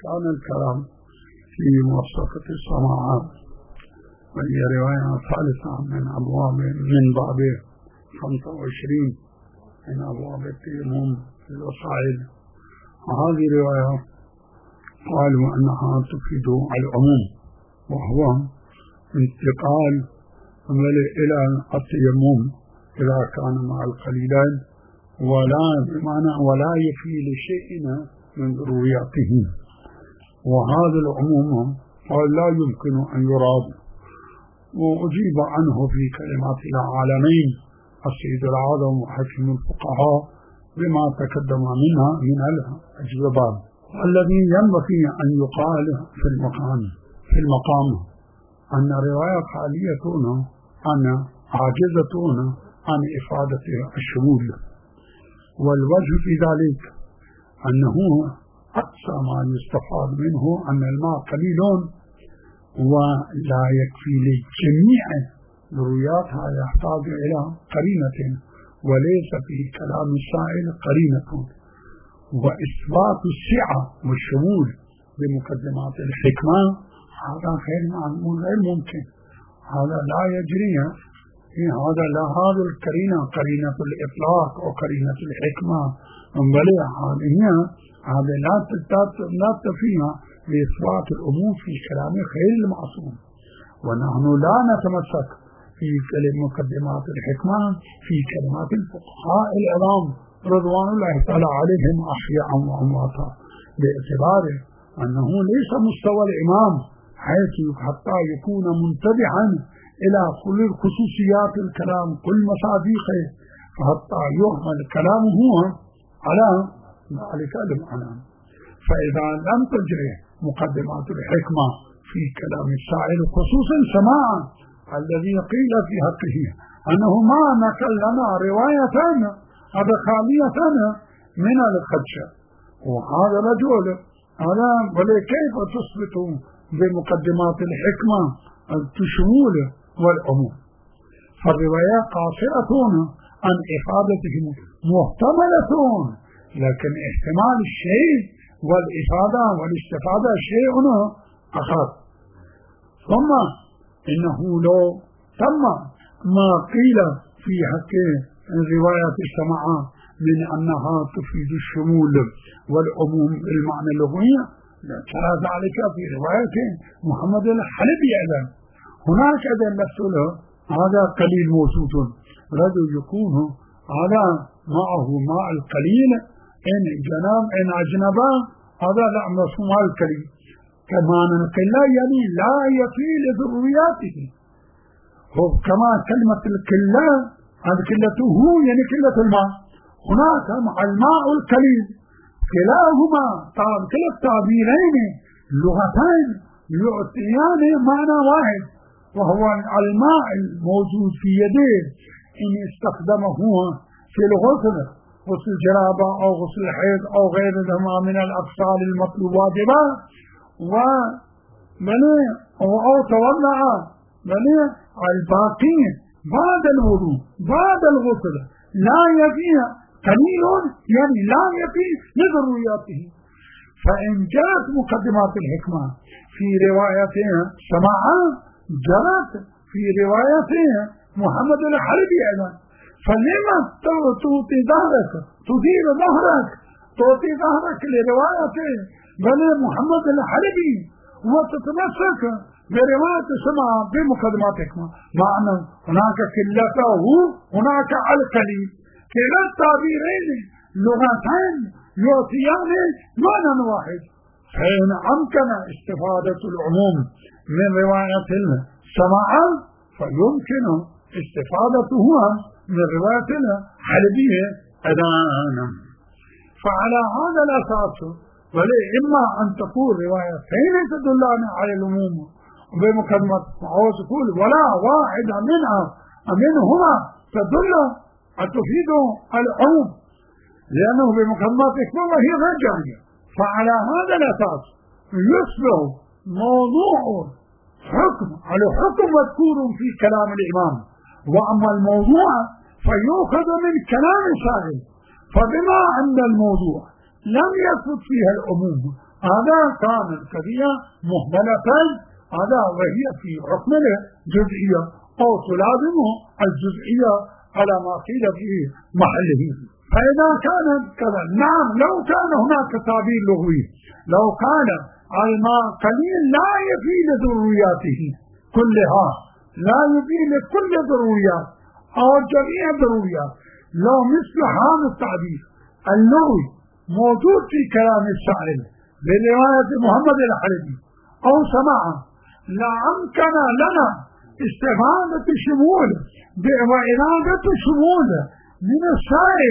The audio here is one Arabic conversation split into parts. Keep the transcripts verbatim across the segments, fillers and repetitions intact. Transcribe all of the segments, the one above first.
كان الكلام في موثقة السماعات، وهي رواية ثالثة من أبواب من باب خمسة وعشرين من أبواب التيمم في الوسائل. وهذه رواية قالوا أنها تفيد العموم، وهو انتقال إلى التيمم إذا كان مع القليلين، ولا بمعنى ولا يفي لشيء من ضرورياته. وهذا العموم قال لا يمكن أن يراد، وأجيب عنه في كلمات العالمين السيد العظم وحكم الفقهاء بما تقدم منها من الأجوبة. الذي ينبغي أن يقال في المقام في المقام أن رواية خاليتنا أن عاجزتنا عن إفادة الشمول، والوجه في ذلك أنه أقصى ما يستفاد منه أن الماء قليل ولا يكفي لجميع ضرورياتها، يحتاج إلى قرينة، وليس في كلام السائل قرينة. وإثبات السعة والشمول بمقدمات الحكمة هذا غير معلوم غير ممكن، هذا لا يجري في هذا لا هذا القرينة قرينة الإطلاق أو قرينة الحكمة، بل هذه هذا لا لا تفيها لإثبات الأمور في كلام غير المعصوم. ونحن لا نتمسك في مقدمات الحكمة في كلمات الفقهاء العظام رضوان الله تعالى عليهم أحياء وأمواتا، باعتبار أنه ليس مستوى الإمام حيث حتى يكون منتبها إلى كل خصوصيات الكلام كل مصادقه، فحتى يهمل كلامه على ذلك المعنى. فإذا لم تجري مقدمات الحكمة في كلام السائل خصوصا سماعا الذي قيل في حقه أنه ما نقل لنا روايتان هذا خالية من الخدشة، وهذا رجل هذا بل كيف تثبت بمقدمات الحكمة الشمول والعموم؟ فالرواية قاصرة عن إفادتهم محتملة، لكن احتمال الشيء والإفادة والاستفادة شيء آخر. ثم إنه لو تم ما قيل في حق الرواية السماعة من أنها تفيد الشمول والعموم بالمعنى اللغوي ترى ذلك في رواية محمد الحلبي. أيضا هناك أيضا نفسه هذا قليل موجود، رجل يكون هذا معه ماء القليل إن جناب إن أجنبا هذا لا مفهوم القليل كما نقل يعني لا يفي لضرورياته. كما كلمة القلة هذه قلته يعني قلة الماء، هناك مع الماء القليل كلاهما كلا التعبيرين لغتين يعطيان معنى واحد، وهو الماء الموجود في يديه إن استخدمه في الغسل غسل الجنابة أو غسل الحيض أو غيرهما من الأغسال المطلوبات به ومنع أو تولع منع الباقي بعد الوضوء بعد الغسل لا يفي قليل يعني لا يفي لضرورياته. فإن جاءت مقدمات الحكمة في روايتها سماعا جرت في روايتها محمد الحلبي أيضا، فلما تعطي ظهرك تدير ظهرك تعطي ظهرك لروايته بل محمد الحلبي وتتمسك برواية سماع بمقدمات حكمة، مع أن هناك كلته هناك القليل، كلا التعبيرين لغتين يعطيان معنى واحد. فإن أمكن استفادة العموم من رواية السماع فيمكن استفادته من رواية الحلبية أدانا. فعلى هذا الأساس ولي إما أن تكون روايتين تدلان على العموم بمقدمة أو تقول ولا واحد منها منهما تدل تفيد العموم لأنه بمقدمات الحكمة هي غير جارية. فعلى هذا الأساس يصبح موضوع حكم على حكم مذكور في كلام الإمام، وأما الموضوع فيؤخذ من كلام السائل. فبما أن الموضوع لم يثبت فيها العموم هذا كان القضية مهملة هذا وهي في حكم الجزئية أو تلازمه الجزئية على ما قيل في محله. فإذا كان كذا نعم لو كان هناك تعبير لغوي لو كان الماء قليل لا يفي لضرورياته كلها لا يفي لكل ضروريات أو جميع ضروريات لو مثل هذا التعبير اللغوي موجود في كلام الشاعر برواية محمد الحلبي أو سماعه لأمكن لنا استفادة شمول وإرادة شمول من الشاعر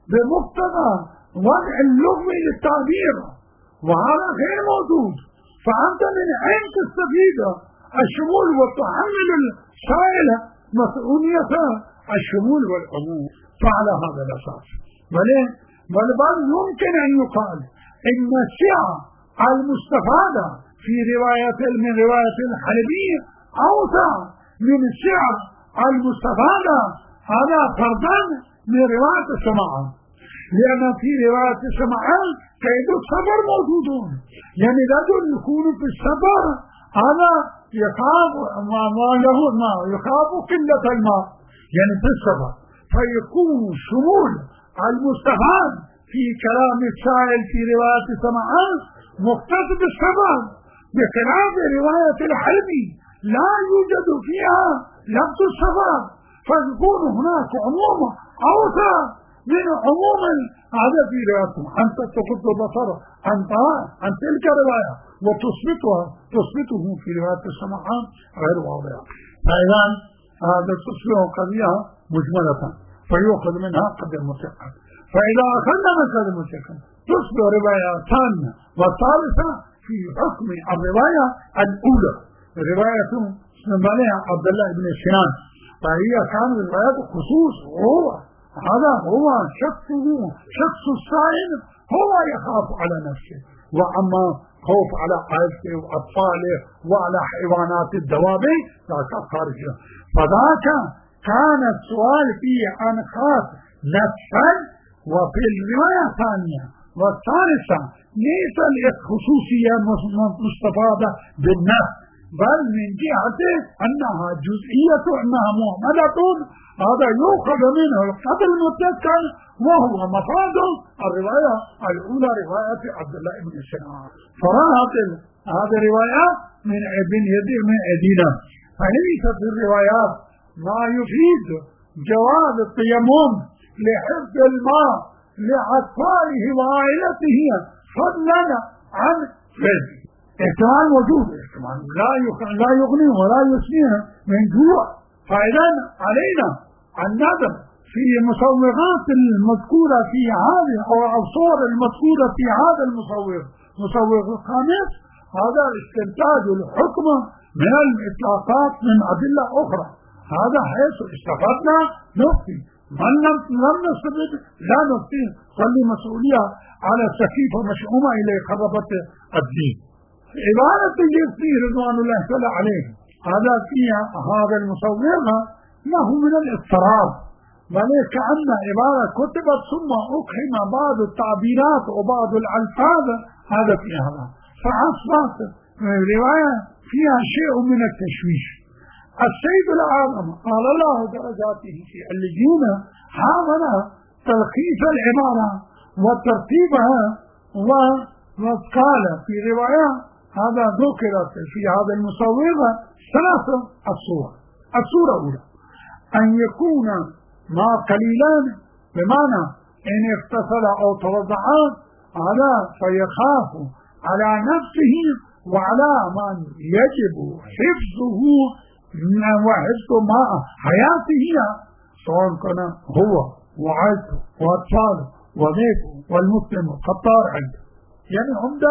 بمقتضى وضع اللغوي للتعبير وهذا غير موجود. فأنت من أين تستفيد الشمول وتحمل الشاعر مسؤولية الشمول والعموم؟ فعلى هذا الأساس بل بل يمكن أن يقال إن السعة المستفادة في رواية من رواية الحلبي أوسع من السعة المستفادة هذا فرضا من رواية السماعان، لأن في رواية السماعان كيد السفر موجودون، يعني رجل يكون في السفر هذا يخاف ما ما له الماء يخاف قلة الماء يعني في السفر، فيكون شمول المستفاد في كلام الشاعر في رواية السماعان مختص بالسفر، بخلاف رواية الحلبي لا يوجد فيها لفظ السفر، فيكون هناك عموم أوسع من عموم هذا في روايته. أنت تغض البصر عن عن تلك الرواية وتثبتها تثبته في رواية السماعان غير واضحة. فإذا هذا تصبح قضية مجملة فيؤخذ منها قدر متيقن، فإذا أخذنا من قدر متيقن تصبح رواية ثانية والثالثة في حكم الرواية الأولى رواية عليها عبد الله بن سنان، فهي كانت رواية خصوص هو هذا هو شخصه شخص السائل هو يخاف على نفسه، وأما خوف على عائلته وأطفاله وعلى حيوانات الدواب ذاك خارجه. فذاك كان السؤال فيه عن خاص نفسا، وفي الرواية الثانية والثالثة ليس الخصوصية مستفادة بالنفس بل من جهة أنها جزئية أنها مهملة، هذا يؤخذ منه القدر المتيقن وهو مفاد الرواية الأولى رواية عبد الله بن سنان. فرأت هذه الرواية من ابن يدي من أدينا، فليس في الروايات ما يفيد جواز التيمم لحفظ الماء لأطفاله وعائلته فضلا عن فضل. احتمال موجود، احتمال لا لا يغني ولا يسميه من جوع. فإذا علينا النظر في مصورات المذكورة في هذه أو الصور المذكورة في هذا المصور مصور الخامس، هذا استنتاج الحكم من الإطلاقات من أدلة أخرى، هذا حيث استفدنا نفتي، من لم لم نستفد لا نفتي، خلي مسؤولية على السكيفة مشؤومة إلى خربت الدين. عبارة الجنسي رضوان الله تعالى عليه هذا فيها هذا المصور له من الاضطراب، بل كأن عبارة كتبت ثم أقحم بعض التعبيرات وبعض الألفاظ هذا فيها هذا، فأصبحت رواية فيها شيء من التشويش. السيد العالم قال الله درجاته في اللجين حاول تلخيص العبارة وترتيبها، وقال في رواية هذا ذكرت في هذا المصور ثلاث الصور. الصورة الأولى أن يكون ما قليلان بمعنى إن اغتسل أو توضعا هذا فيخاف على نفسه وعلى من يجب حفظه وحفظ ماء حياته، سواء كان هو وعائلته وأطفاله وبيته والمسلم القطار عنده، يعني عمده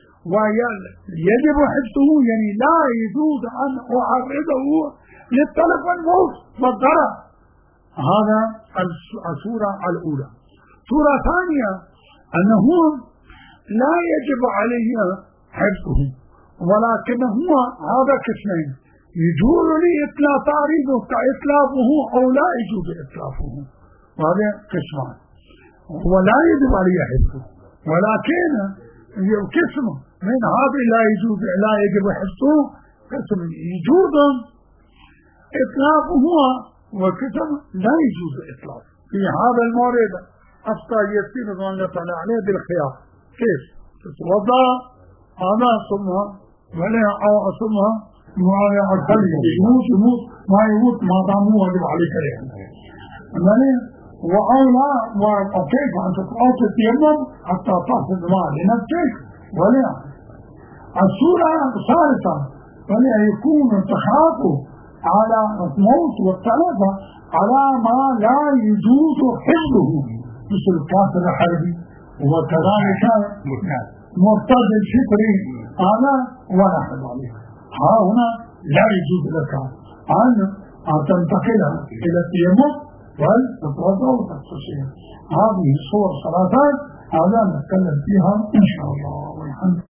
ويجب حفظه، يعني لا يجوز أن أعرضه للتلف والموت والضرر. هذا الصورة الأولى. صورة ثانية أنه لا يجب عليه حفظه، ولكن هو هذا قسمين، يجوز لي إطلاق تعريضه كإطلافه أو لا يجوز إطلافه، وهذا قسمان. هو لا يجب عليه حفظه، ولكن قسم من هذا لا يجوز لا يجب حفظه، قسم يجوز إطلاقه هو وقسم لا يجوز إطلاقه. في هذا المورد أفتى يسير رضوان الله تعالى عليه بالخيار. كيف؟ تتوضأ هذا ثم ولا أو ثم ما يعقل يموت يموت ما يموت ما دام هو واجب عليك يعني وأولى وكيف أن تقاط التيمم حتى تحصل الماء لنفسك. ولا السورة الثالثة ولا يكون تخافه على الموت والثلاثة على ما لا يجوز حفظه مثل الكافر الحربي وكذلك مرتد الفطري هذا ولا حفظ عليه. ها هنا لا يجوز لك أن تنتقل إلى التيمم بل تتوضأ وتغتسل. هذه الصور ثلاثات هذا نتكلم فيها إن شاء الله والحمد